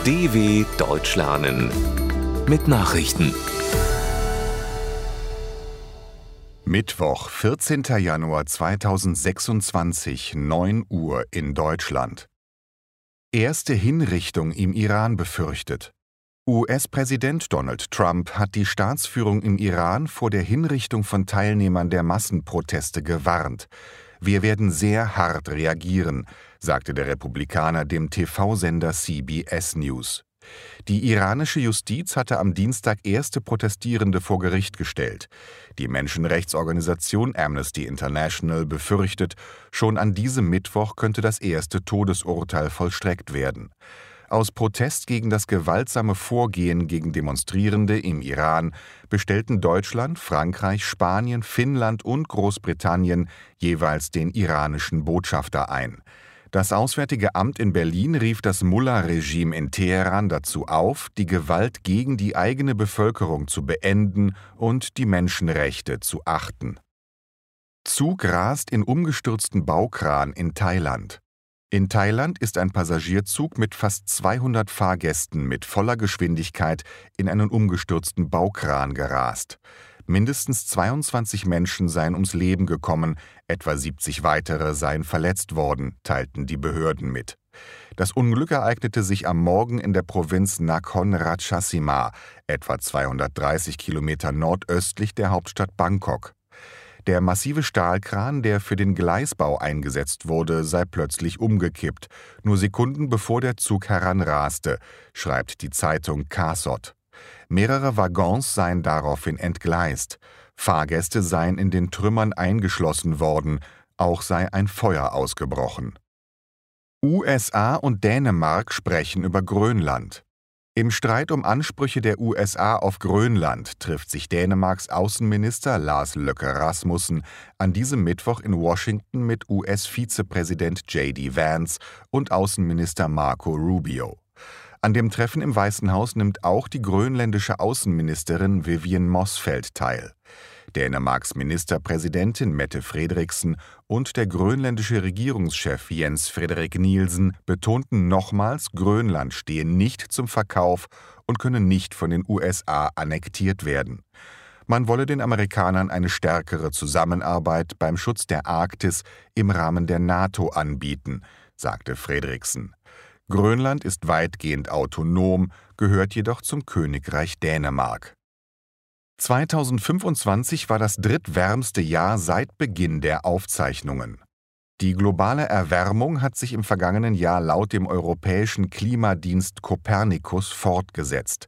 DW Deutsch lernen mit Nachrichten. Mittwoch, 14. Januar 2026, 9 Uhr in Deutschland. Erste Hinrichtung im Iran befürchtet. US-Präsident Donald Trump hat die Staatsführung im Iran vor der Hinrichtung von Teilnehmern der Massenproteste gewarnt. Wir werden sehr hart reagieren, sagte der Republikaner dem TV-Sender CBS News. Die iranische Justiz hatte am Dienstag erste Protestierende vor Gericht gestellt. Die Menschenrechtsorganisation Amnesty International befürchtet, schon an diesem Mittwoch könnte das erste Todesurteil vollstreckt werden. Aus Protest gegen das gewaltsame Vorgehen gegen Demonstrierende im Iran bestellten Deutschland, Frankreich, Spanien, Finnland und Großbritannien jeweils den iranischen Botschafter ein. Das Auswärtige Amt in Berlin rief das Mullah-Regime in Teheran dazu auf, die Gewalt gegen die eigene Bevölkerung zu beenden und die Menschenrechte zu achten. Zug rast in umgestürzten Baukran in Thailand. In Thailand ist ein Passagierzug mit fast 200 Fahrgästen mit voller Geschwindigkeit in einen umgestürzten Baukran gerast. Mindestens 22 Menschen seien ums Leben gekommen, etwa 70 weitere seien verletzt worden, teilten die Behörden mit. Das Unglück ereignete sich am Morgen in der Provinz Nakhon Ratchasima, etwa 230 Kilometer nordöstlich der Hauptstadt Bangkok. Der massive Stahlkran, der für den Gleisbau eingesetzt wurde, sei plötzlich umgekippt, nur Sekunden bevor der Zug heranraste, schreibt die Zeitung Khasod. Mehrere Waggons seien daraufhin entgleist. Fahrgäste seien in den Trümmern eingeschlossen worden, auch sei ein Feuer ausgebrochen. USA und Dänemark sprechen über Grönland. Im Streit um Ansprüche der USA auf Grönland trifft sich Dänemarks Außenminister Lars Løkke Rasmussen an diesem Mittwoch in Washington mit US-Vizepräsident J.D. Vance und Außenminister Marco Rubio. An dem Treffen im Weißen Haus nimmt auch die grönländische Außenministerin Vivian Motzfeldt teil. Dänemarks Ministerpräsidentin Mette Frederiksen und der grönländische Regierungschef Jens Frederik Nielsen betonten nochmals, Grönland stehe nicht zum Verkauf und könne nicht von den USA annektiert werden. Man wolle den Amerikanern eine stärkere Zusammenarbeit beim Schutz der Arktis im Rahmen der NATO anbieten, sagte Frederiksen. Grönland ist weitgehend autonom, gehört jedoch zum Königreich Dänemark. 2025 war das drittwärmste Jahr seit Beginn der Aufzeichnungen. Die globale Erwärmung hat sich im vergangenen Jahr laut dem europäischen Klimadienst Copernicus fortgesetzt.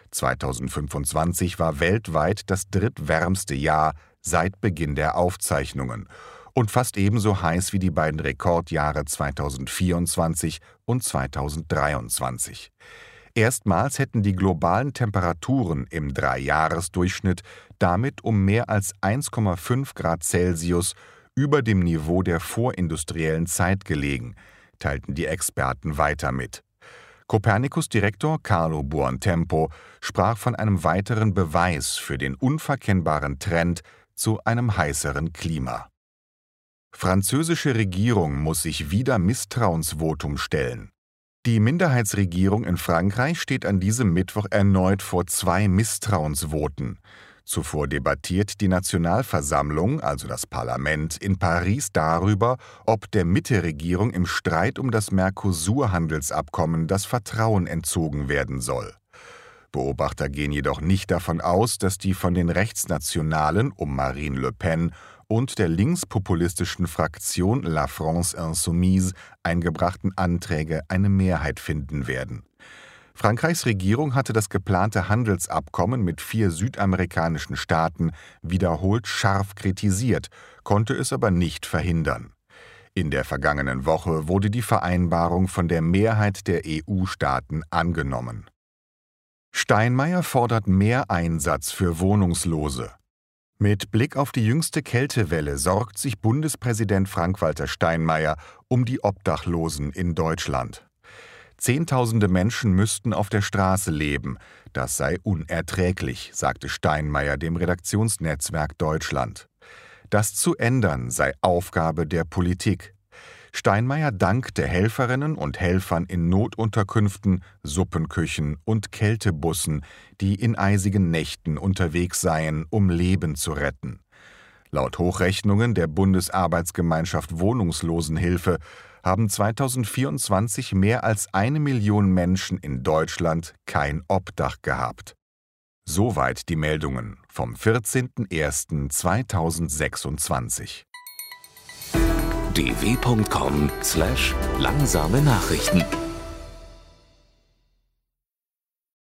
2025 war weltweit das drittwärmste Jahr seit Beginn der Aufzeichnungen und fast ebenso heiß wie die beiden Rekordjahre 2024 und 2023. Erstmals hätten die globalen Temperaturen im Dreijahresdurchschnitt damit um mehr als 1,5 Grad Celsius über dem Niveau der vorindustriellen Zeit gelegen, teilten die Experten weiter mit. Copernicus-Direktor Carlo Buontempo sprach von einem weiteren Beweis für den unverkennbaren Trend zu einem heißeren Klima. Französische Regierung muss sich wieder Misstrauensvotum stellen. Die Minderheitsregierung in Frankreich steht an diesem Mittwoch erneut vor 2 Misstrauensvoten. Zuvor debattiert die Nationalversammlung, also das Parlament, in Paris darüber, ob der Mitte-Regierung im Streit um das Mercosur-Handelsabkommen das Vertrauen entzogen werden soll. Beobachter gehen jedoch nicht davon aus, dass die von den Rechtsnationalen um Marine Le Pen und der linkspopulistischen Fraktion La France Insoumise eingebrachten Anträge eine Mehrheit finden werden. Frankreichs Regierung hatte das geplante Handelsabkommen mit 4 südamerikanischen Staaten wiederholt scharf kritisiert, konnte es aber nicht verhindern. In der vergangenen Woche wurde die Vereinbarung von der Mehrheit der EU-Staaten angenommen. Steinmeier fordert mehr Einsatz für Wohnungslose. Mit Blick auf die jüngste Kältewelle sorgt sich Bundespräsident Frank-Walter Steinmeier um die Obdachlosen in Deutschland. Zehntausende Menschen müssten auf der Straße leben. Das sei unerträglich, sagte Steinmeier dem Redaktionsnetzwerk Deutschland. Das zu ändern sei Aufgabe der Politik. Steinmeier dankte Helferinnen und Helfern in Notunterkünften, Suppenküchen und Kältebussen, die in eisigen Nächten unterwegs seien, um Leben zu retten. Laut Hochrechnungen der Bundesarbeitsgemeinschaft Wohnungslosenhilfe haben 2024 mehr als 1 Million Menschen in Deutschland kein Obdach gehabt. Soweit die Meldungen vom 14.01.2026. dw.com/langsame Nachrichten